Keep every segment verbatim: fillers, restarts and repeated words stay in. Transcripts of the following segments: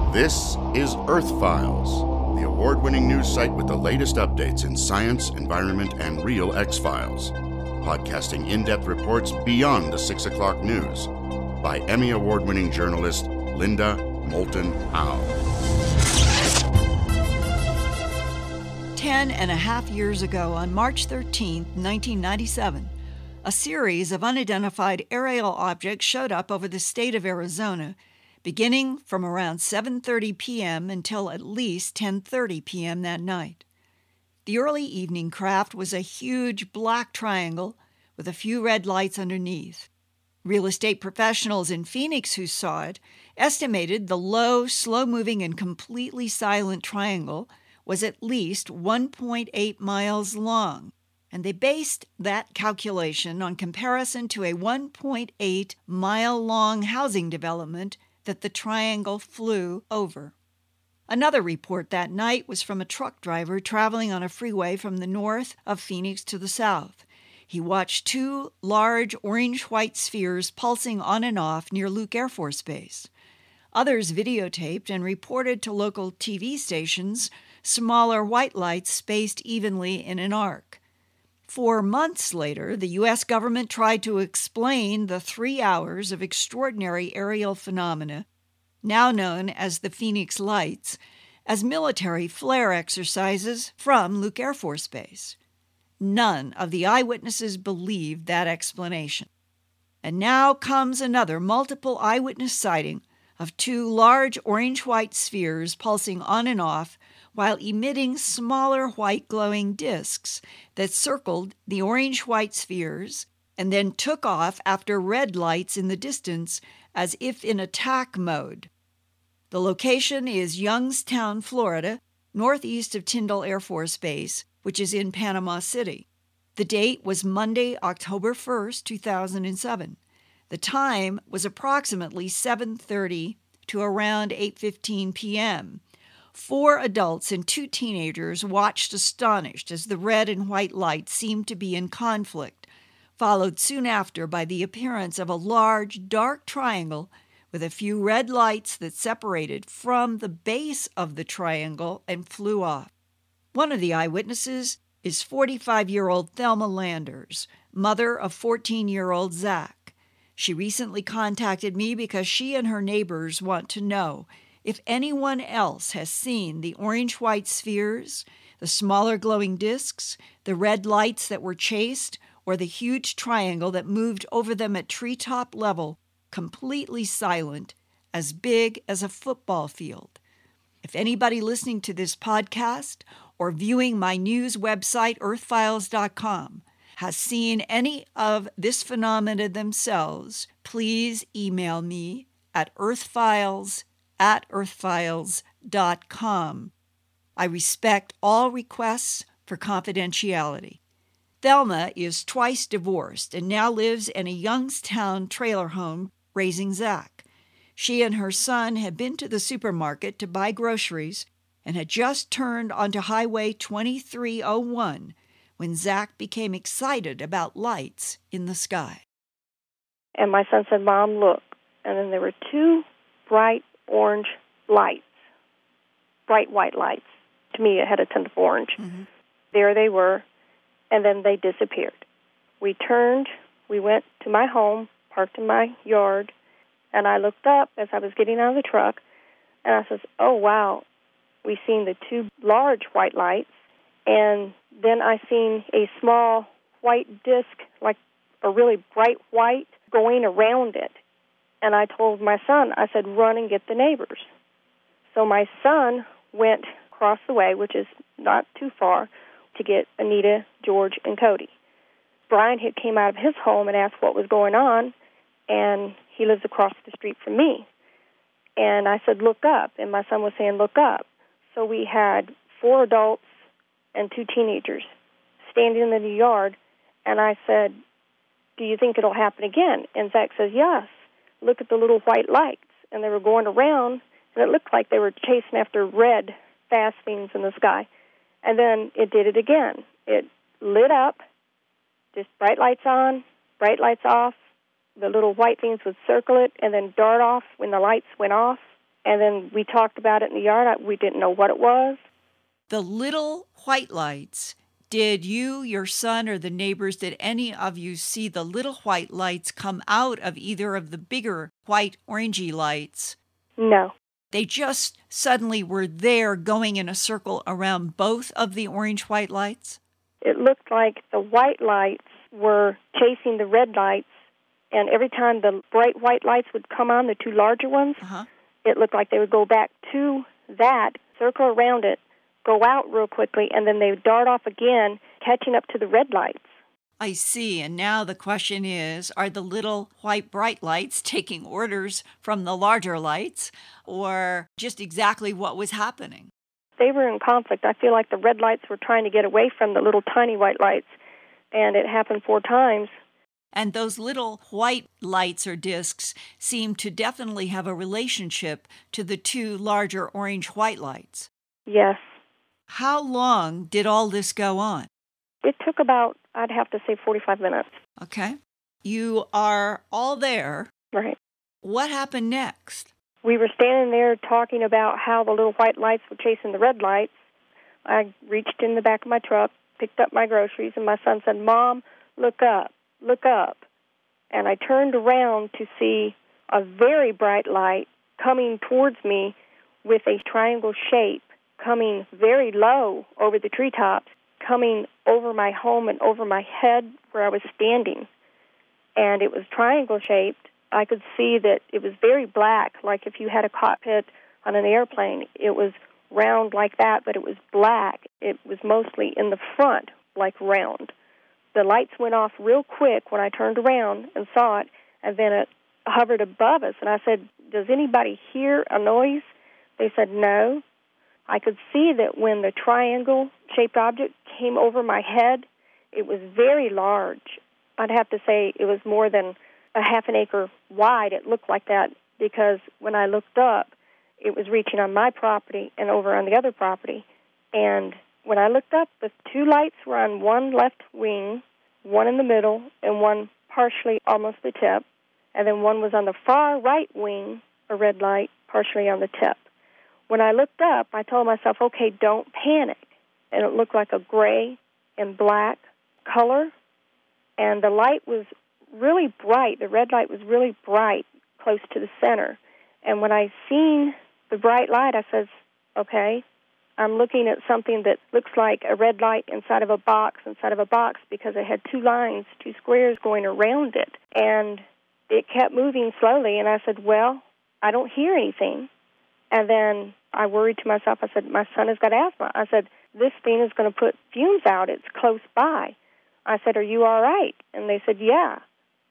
This is Earth Files, the award-winning news site with the latest updates in science, environment, and real X-Files. Podcasting in-depth reports beyond the six o'clock news by Emmy Award-winning journalist Linda Moulton Howe. Ten and a half years ago, on March thirteenth, nineteen ninety-seven, a series of unidentified aerial objects showed up over the state of Arizona, beginning from around seven thirty p.m. until at least ten thirty p.m. that night. The early evening craft was a huge black triangle with a few red lights underneath. Real estate professionals in Phoenix who saw it estimated the low, slow-moving, and completely silent triangle was at least one point eight miles long, and they based that calculation on comparison to a one point eight mile long housing development that the triangle flew over. Another report that night was from a truck driver traveling on a freeway from the north of Phoenix to the south. He watched two large orange-white spheres pulsing on and off near Luke Air Force Base. Others videotaped and reported to local T V stations smaller white lights spaced evenly in an arc. Four months later, the U S government tried to explain the three hours of extraordinary aerial phenomena, now known as the Phoenix Lights, as military flare exercises from Luke Air Force Base. None of the eyewitnesses believed that explanation. And now comes another multiple eyewitness sighting of two large orange-white spheres pulsing on and off while emitting smaller white glowing disks that circled the orange-white spheres and then took off after red lights in the distance as if in attack mode. The location is Youngstown, Florida, northeast of Tyndall Air Force Base, which is in Panama City. The date was Monday, October first, two thousand seven. The time was approximately seven thirty to around eight fifteen p.m. Four adults and two teenagers watched astonished as the red and white lights seemed to be in conflict, followed soon after by the appearance of a large, dark triangle with a few red lights that separated from the base of the triangle and flew off. One of the eyewitnesses is forty-five-year-old Thelma Landers, mother of fourteen-year-old Zach. She recently contacted me because she and her neighbors want to know if anyone else has seen the orange-white spheres, the smaller glowing disks, the red lights that were chased, or the huge triangle that moved over them at treetop level, completely silent, as big as a football field. If anybody listening to this podcast or viewing my news website, earth files dot com, has seen any of this phenomena themselves, please email me at earthfiles at earthfiles dot com. I respect all requests for confidentiality. Thelma is twice divorced and now lives in a Youngstown trailer home raising Zach. She and her son had been to the supermarket to buy groceries and had just turned onto Highway twenty-three oh one when Zach became excited about lights in the sky. And my son said, "Mom, look." And then there were two bright orange lights, bright white lights. To me, it had a tint of orange. Mm-hmm. There they were, and then they disappeared. We turned, we went to my home, parked in my yard, and I looked up as I was getting out of the truck, and I says, "Oh, wow." We seen the two large white lights, and then I seen a small white disc, like a really bright white, going around it. And I told my son, I said, "Run and get the neighbors." So my son went across the way, which is not too far, to get Anita, George, and Cody. Brian had came out of his home and asked what was going on, and he lives across the street from me. And I said, "Look up." And my son was saying, "Look up." So we had four adults and two teenagers standing in the yard, and I said, "Do you think it'll happen again?" And Zach says, "Yes. Look at the little white lights." And they were going around, and it looked like they were chasing after red fast things in the sky. And then it did it again. It lit up, just bright lights on, bright lights off. The little white things would circle it and then dart off when the lights went off. And then we talked about it in the yard. We didn't know what it was. The little white lights, did you, your son, or the neighbors, did any of you see the little white lights come out of either of the bigger white orangey lights? No. They just suddenly were there going in a circle around both of the orange-white lights? It looked like the white lights were chasing the red lights, and every time the bright white lights would come on, the two larger ones, uh-huh. it looked like they would go back to that, circle around it, go out real quickly, and then they would dart off again, catching up to the red lights. I see. And now the question is, are the little white bright lights taking orders from the larger lights, or just exactly what was happening? They were in conflict. I feel like the red lights were trying to get away from the little tiny white lights, and it happened four times. And those little white lights or discs seem to definitely have a relationship to the two larger orange-white lights. Yes. How long did all this go on? It took about, I'd have to say, forty-five minutes. Okay. You are all there. Right. What happened next? We were standing there talking about how the little white lights were chasing the red lights. I reached in the back of my truck, picked up my groceries, and my son said, "Mom, look up, look up." And I turned around to see a very bright light coming towards me with a triangle shape, coming very low over the treetops, coming over my home and over my head where I was standing. And it was triangle-shaped. I could see that it was very black, like if you had a cockpit on an airplane. It was round like that, but it was black. It was mostly in the front, like round. The lights went off real quick when I turned around and saw it, and then it hovered above us. And I said, "Does anybody hear a noise?" They said, "No." I could see that when the triangle-shaped object came over my head, it was very large. I'd have to say it was more than a half an acre wide. It looked like that because when I looked up, it was reaching on my property and over on the other property. And when I looked up, the two lights were on one left wing, one in the middle, and one partially almost the tip. And then one was on the far right wing, a red light, partially on the tip. When I looked up, I told myself, okay, don't panic. And it looked like a gray and black color. And the light was really bright. The red light was really bright, close to the center. And when I seen the bright light, I says, okay, I'm looking at something that looks like a red light inside of a box, inside of a box, because it had two lines, two squares going around it. And it kept moving slowly. And I said, well, I don't hear anything. And then I worried to myself. I said, my son has got asthma. I said, this thing is going to put fumes out. It's close by. I said, are you all right? And they said, yeah.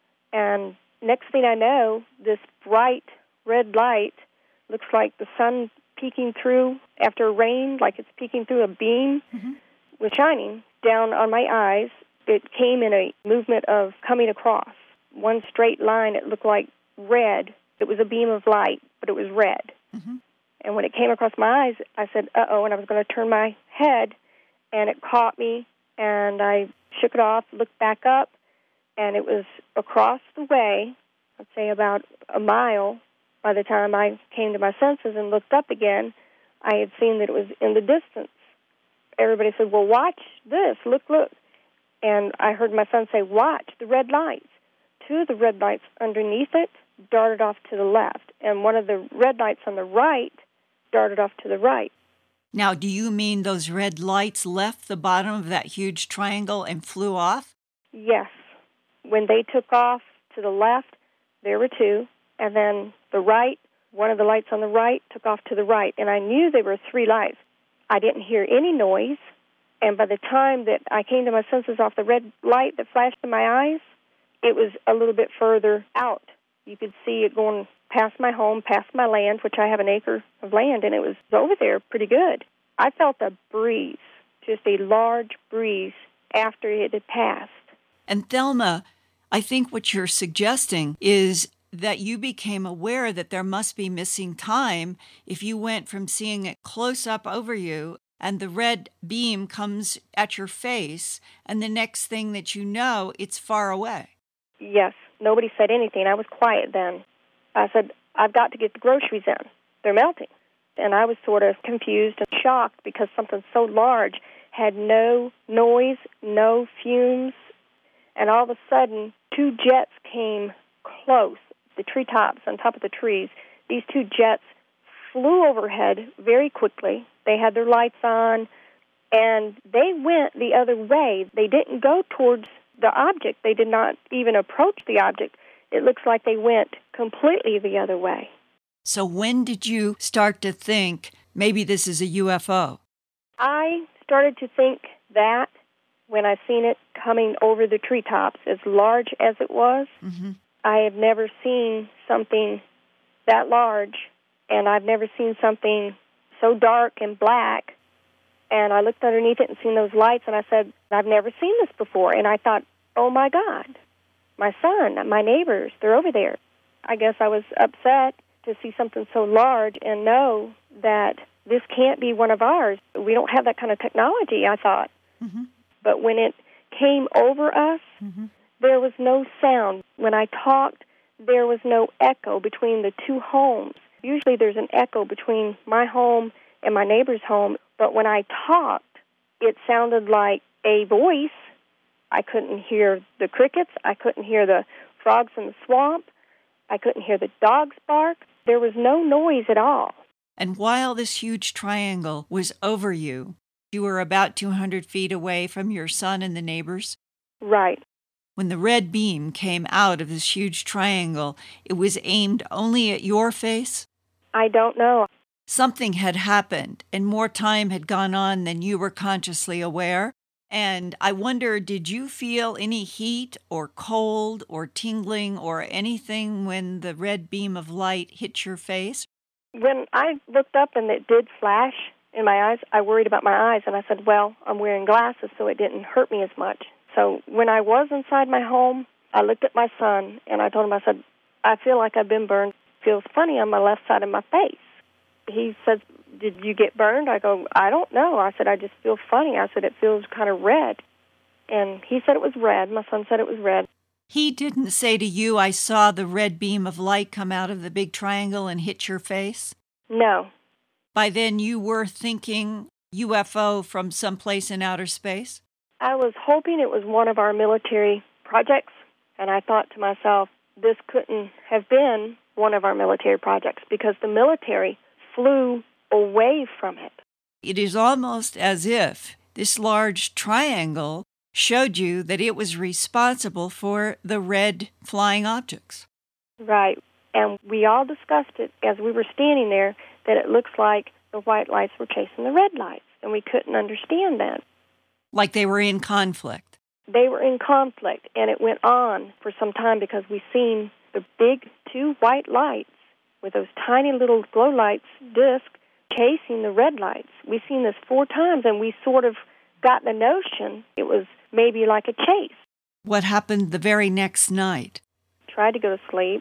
And next thing I know, this bright red light looks like the sun peeking through after rain, like it's peeking through a beam, mm-hmm. was shining down on my eyes. It came in a movement of coming across. One straight line, it looked like red. It was a beam of light, but it was red. Mm-hmm. And when it came across my eyes, I said, uh-oh, and I was going to turn my head, and it caught me, and I shook it off, looked back up, and it was across the way, I'd say about a mile. By the time I came to my senses and looked up again, I had seen that it was in the distance. Everybody said, well, watch this, look, look. And I heard my son say, watch the red lights. Two of the red lights underneath it darted off to the left, and one of the red lights on the right darted off to the right. Now, do you mean those red lights left the bottom of that huge triangle and flew off? Yes. When they took off to the left, there were two, and then the right, one of the lights on the right took off to the right, and I knew there were three lights. I didn't hear any noise, and by the time that I came to my senses off the red light that flashed in my eyes, it was a little bit further out. You could see it going past my home, past my land, which I have an acre of land, and it was over there pretty good. I felt a breeze, just a large breeze, after it had passed. And Thelma, I think what you're suggesting is that you became aware that there must be missing time if you went from seeing it close up over you and the red beam comes at your face, and the next thing that you know, it's far away. Yes. Nobody said anything. I was quiet then. I said, I've got to get the groceries in. they're melting. And I was sort of confused and shocked because something so large had no noise, no fumes, and all of a sudden, two jets came close, the treetops on top of the trees. These two jets flew overhead very quickly. They had their lights on, and they went the other way. They didn't go towards the object. They did not even approach the object. It looks like they went completely the other way. So when did you start to think, maybe this is a U F O? I started to think that when I seen it coming over the treetops, as large as it was. Mm-hmm. I have never seen something that large, and I've never seen something so dark and black. And I looked underneath it and seen those lights, and I said, I've never seen this before. And I thought, oh, my God, my son, my neighbors, they're over there. I guess I was upset to see something so large and know that this can't be one of ours. We don't have that kind of technology, I thought. Mm-hmm. But when it came over us, mm-hmm. there was no sound. When I talked, there was no echo between the two homes. Usually there's an echo between my home and my neighbor's home, but when I talked, it sounded like a voice. I couldn't hear the crickets. I couldn't hear the frogs in the swamp. I couldn't hear the dogs bark. There was no noise at all. And while this huge triangle was over you, you were about two hundred feet away from your son and the neighbors? Right. When the red beam came out of this huge triangle, it was aimed only at your face? I don't know. Something had happened, and more time had gone on than you were consciously aware. And I wonder, did you feel any heat or cold or tingling or anything when the red beam of light hit your face? When I looked up and it did flash in my eyes, I worried about my eyes, and I said, well, I'm wearing glasses, so it didn't hurt me as much. So when I was inside my home, I looked at my son, and I told him, I said, I feel like I've been burned. It feels funny on my left side of my face. He said, did you get burned? I go, I don't know. I said, I just feel funny. I said, it feels kind of red. And he said it was red. My son said it was red. He didn't say to you, I saw the red beam of light come out of the big triangle and hit your face? No. By then you were thinking U F O from someplace in outer space? I was hoping it was one of our military projects, and I thought to myself, this couldn't have been one of our military projects because the military flew away from it. It is almost as if this large triangle showed you that it was responsible for the red flying objects. Right. And we all discussed it as we were standing there, that it looks like the white lights were chasing the red lights, and we couldn't understand that. Like they were in conflict. They were in conflict, and it went on for some time because we seen the big two white lights with those tiny little glow lights disc chasing the red lights. We seen this four times, and we sort of got the notion it was maybe like a chase. What happened the very next night? Tried to go to sleep,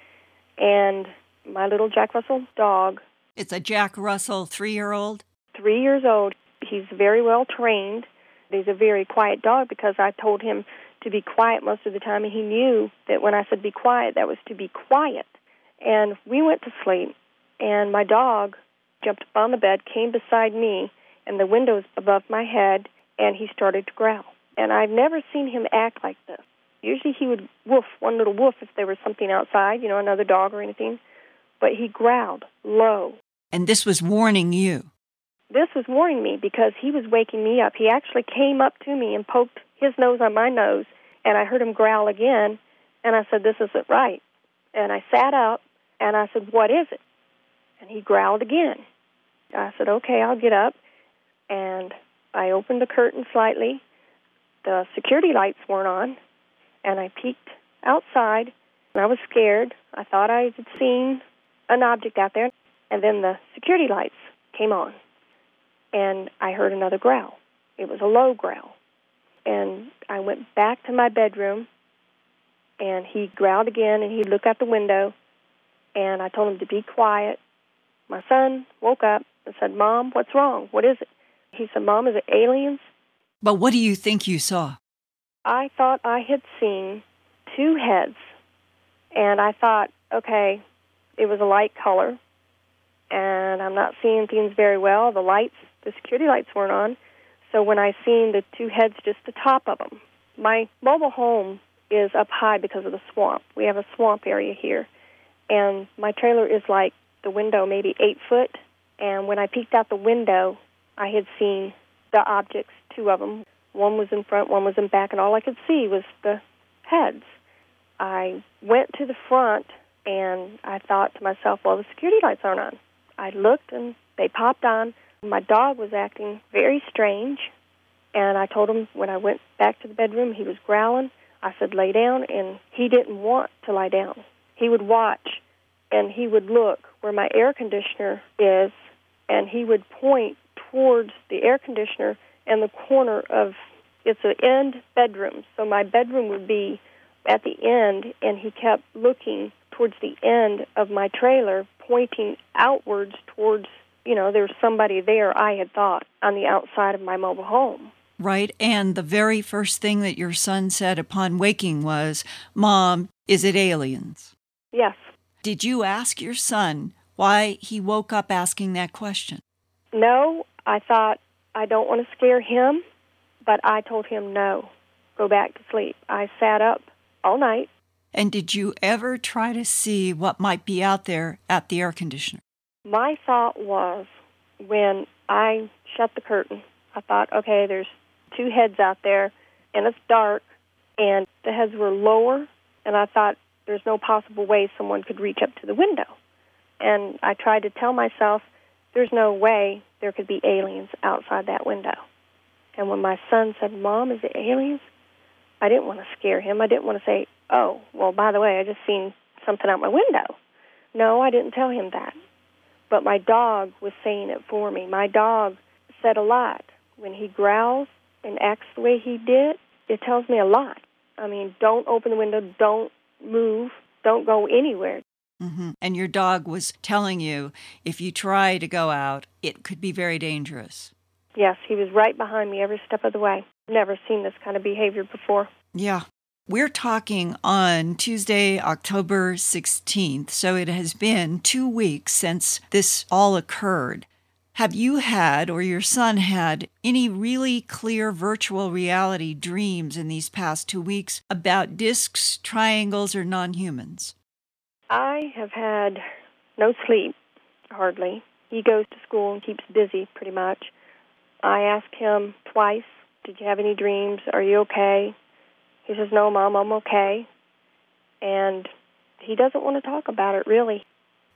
and my little Jack Russell dog. It's a Jack Russell three-year-old? Three years old. He's very well trained. He's a very quiet dog because I told him to be quiet most of the time, and he knew that when I said be quiet, that was to be quiet. And we went to sleep, and my dog jumped up on the bed, came beside me, and the window's above my head, and he started to growl. And I've never seen him act like this. Usually he would woof, one little woof if there was something outside, you know, another dog or anything. But he growled low. And this was warning you? This was warning me because he was waking me up. He actually came up to me and poked his nose on my nose, and I heard him growl again, and I said, this isn't right. And I sat up, and I said, what is it? And he growled again. I said, okay, I'll get up. And I opened the curtain slightly. The security lights weren't on, and I peeked outside, and I was scared. I thought I had seen an object out there, and then the security lights came on, and I heard another growl. It was a low growl. And I went back to my bedroom, and he growled again, and he looked out the window, and I told him to be quiet. My son woke up and said, Mom, what's wrong? What is it? He said, Mom, is it aliens? But what do you think you saw? I thought I had seen two heads, and I thought, okay, it was a light color, and I'm not seeing things very well. The lights, the security lights weren't on. So when I seen the two heads, just the top of them. My mobile home is up high because of the swamp. We have a swamp area here, and my trailer is like the window, maybe eight foot. And when I peeked out the window, I had seen the objects, two of them. One was in front, one was in back, and all I could see was the heads. I went to the front, and I thought to myself, well, the security lights aren't on. I looked, and they popped on. My dog was acting very strange, and I told him when I went back to the bedroom, he was growling. I said, lay down, and he didn't want to lie down. He would watch, and he would look where my air conditioner is, and he would point towards the air conditioner and the corner of, it's an end bedroom, so my bedroom would be at the end, and he kept looking towards the end of my trailer, pointing outwards towards, you know, there was somebody there, I had thought, on the outside of my mobile home. Right, and the very first thing that your son said upon waking was, Mom, is it aliens? Yes. Did you ask your son why he woke up asking that question? No, I thought, I don't want to scare him, but I told him no, go back to sleep. I sat up all night. And did you ever try to see what might be out there at the air conditioner? My thought was, when I shut the curtain, I thought, okay, there's two heads out there, and it's dark, and the heads were lower, and I thought there's no possible way someone could reach up to the window. And I tried to tell myself, there's no way there could be aliens outside that window. And when my son said, Mom, is it aliens? I didn't want to scare him. I didn't want to say, oh, well, by the way, I just seen something out my window. No, I didn't tell him that. But my dog was saying it for me. My dog said a lot. When he growls and acts the way he did, it tells me a lot. I mean, don't open the window, don't move, don't go anywhere. Mm-hmm. And your dog was telling you, if you try to go out, it could be very dangerous. Yes, he was right behind me every step of the way. Never seen this kind of behavior before. Yeah. We're talking on Tuesday, October sixteenth, so it has been two weeks since this all occurred. Have you had, or your son had, any really clear virtual reality dreams in these past two weeks about discs, triangles, or non-humans? I have had no sleep, hardly. He goes to school and keeps busy pretty much. I asked him twice, did you have any dreams? Are you okay? He says, no, Mom, I'm okay. And he doesn't want to talk about it, really.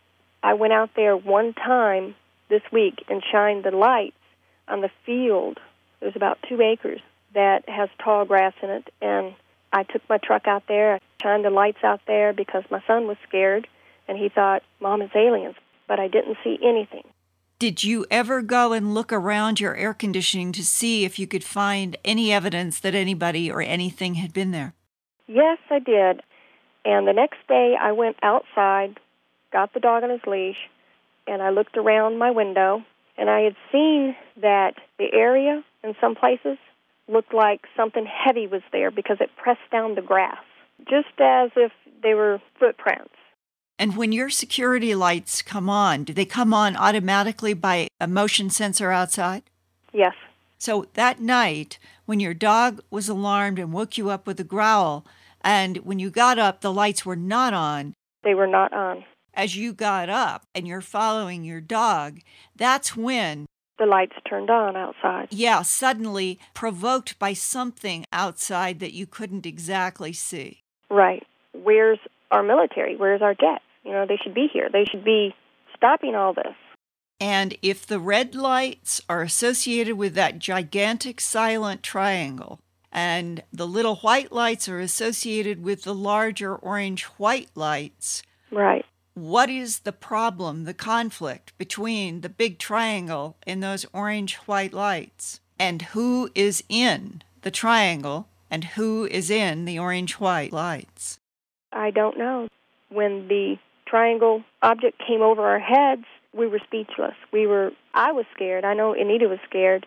I went out there one time this week and shined the lights on the field. There's about two acres that has tall grass in it, and I took my truck out there, I shined the lights out there because my son was scared, and he thought, Mom, it's aliens, but I didn't see anything. Did you ever go and look around your air conditioning to see if you could find any evidence that anybody or anything had been there? Yes, I did. And the next day I went outside, got the dog on his leash, and I looked around my window, and I had seen that the area in some places looked like something heavy was there because it pressed down the grass, just as if they were footprints. And when your security lights come on, do they come on automatically by a motion sensor outside? Yes. So that night, when your dog was alarmed and woke you up with a growl, and when you got up, the lights were not on. They were not on. As you got up and you're following your dog, that's when the lights turned on outside. Yeah, suddenly provoked by something outside that you couldn't exactly see. Right. Where's our military? Where's our jets? You know, they should be here. They should be stopping all this. And if the red lights are associated with that gigantic silent triangle, and the little white lights are associated with the larger orange-white lights, right. What is the problem, the conflict between the big triangle and those orange-white lights? And who is in the triangle and who is in the orange-white lights? I don't know. When the triangle object came over our heads, we were speechless. We were, I was scared. I know Anita was scared.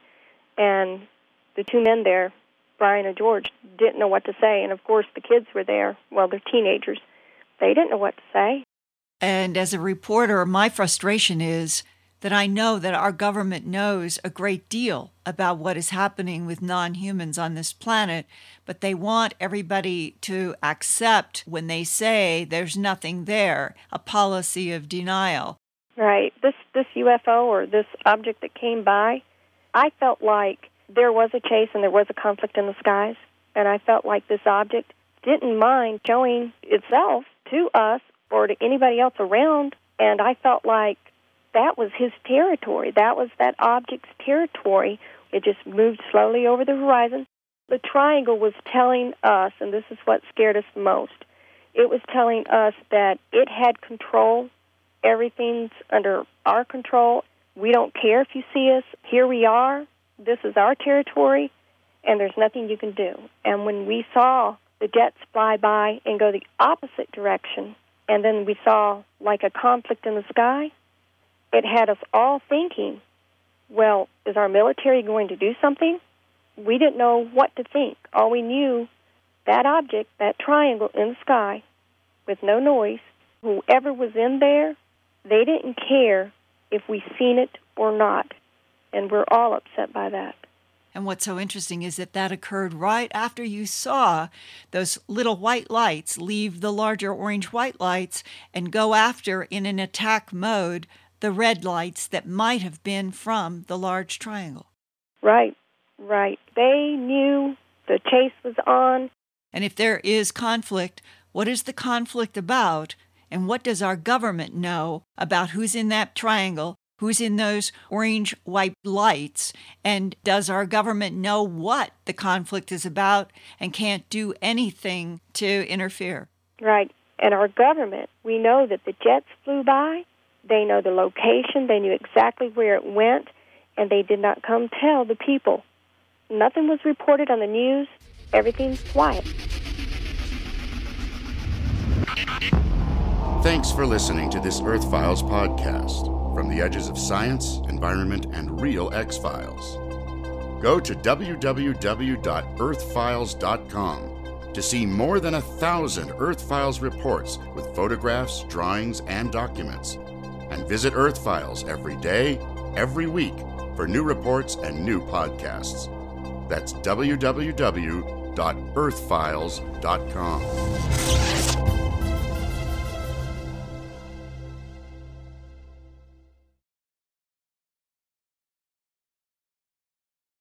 And the two men there, Brian and George, didn't know what to say. And, of course, the kids were there. Well, they're teenagers. They didn't know what to say. And as a reporter, my frustration is that I know that our government knows a great deal about what is happening with non-humans on this planet, but they want everybody to accept when they say there's nothing there, a policy of denial. Right. This this U F O or this object that came by, I felt like there was a chase and there was a conflict in the skies, and I felt like this object didn't mind showing itself to us or to anybody else around, and I felt like that was his territory. That was that object's territory. It just moved slowly over the horizon. The triangle was telling us, and this is what scared us the most, it was telling us that it had control. Everything's under our control. We don't care if you see us. Here we are. This is our territory, and there's nothing you can do. And when we saw the jets fly by and go the opposite direction, and then we saw like a conflict in the sky, it had us all thinking, well, is our military going to do something? We didn't know what to think. All we knew, that object, that triangle in the sky with no noise, whoever was in there, they didn't care if we seen it or not. And we're all upset by that. And what's so interesting is that that occurred right after you saw those little white lights leave the larger orange-white lights and go after, in an attack mode, the red lights that might have been from the large triangle. Right, right. They knew the chase was on. And if there is conflict, what is the conflict about? And what does our government know about who's in that triangle, who's in those orange-white lights? And does our government know what the conflict is about and can't do anything to interfere? Right. And our government, we know that the jets flew by. They know the location. They knew exactly where it went, and they did not come tell the people. Nothing was reported on the news. Everything's quiet. Thanks for listening to this Earth Files podcast, from the edges of science, environment, and real X-Files. Go to w w w dot earth files dot com to see more than a thousand Earth Files reports with photographs, drawings, and documents. And visit Earth Files every day, every week, for new reports and new podcasts. That's w w w dot earth files dot com.